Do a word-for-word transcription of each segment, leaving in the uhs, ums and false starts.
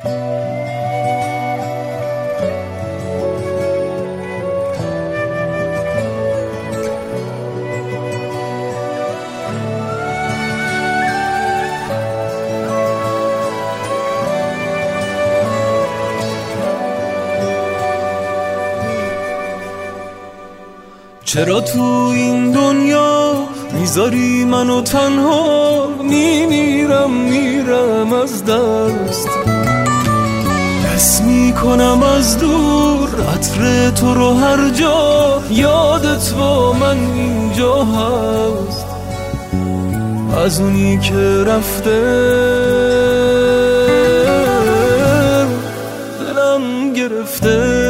چرا تو این دنیا میذاری منو تنها؟ میمیرم میرم از دست، حس میکنم از دور عطر تو رو هر جا، یادت با من اینجا هست، از اونی که رفته دلم گرفته،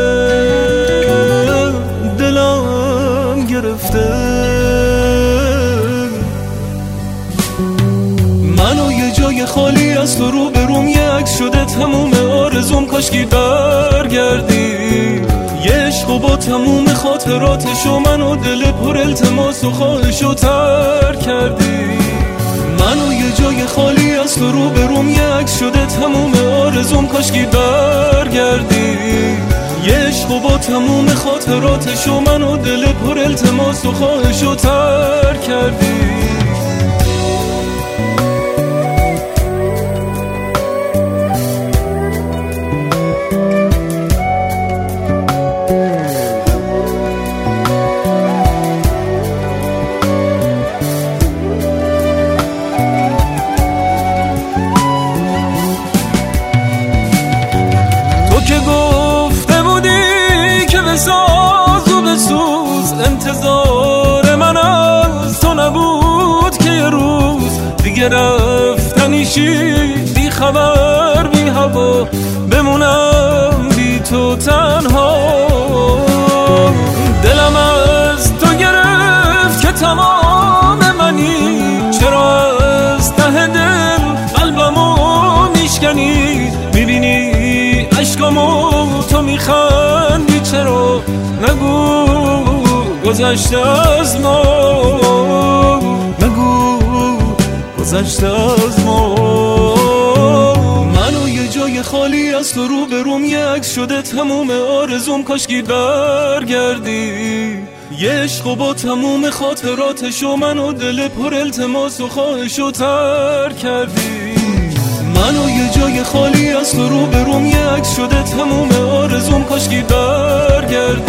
منو یه جای خالی از تو رو بروم یه عکس شده تموم آرزوم، کاشکی برگردی یه عشق و با تموم خاطراتشو منو دل پر التماس و خواهشو تر کردی. منو یه جای خالی از تو رو بروم یه عکس شده تموم آرزوم، کاشکی برگردی یه عشق و با تموم خاطراتشو منو دل پر التماس و خواهشو تر کردی. بساز و بسوز، انتظار من از تو نبود که یه روز دیگه رفتنیشی، بی خبر بی هوا بمونم بی تو تنها. دلم از تو گرفت که تمام منی، چرا از ته دل قلبمو میشکنی؟ میبینی عشقامو تو میخندی، چرا نگو گذشته از ما، نگو گذشته از ما. منو یه جای خالی از تو رو بروم یه عکس شده تموم آرزوم، کاشکی برگردی یه عشق و با تموم خاطراتشو منو دل پر التماس و خواهشو تر کردی. منو یه جای خالی از تو رو بروم یه عکس شده تموم آرزوم، کاشکی برگردی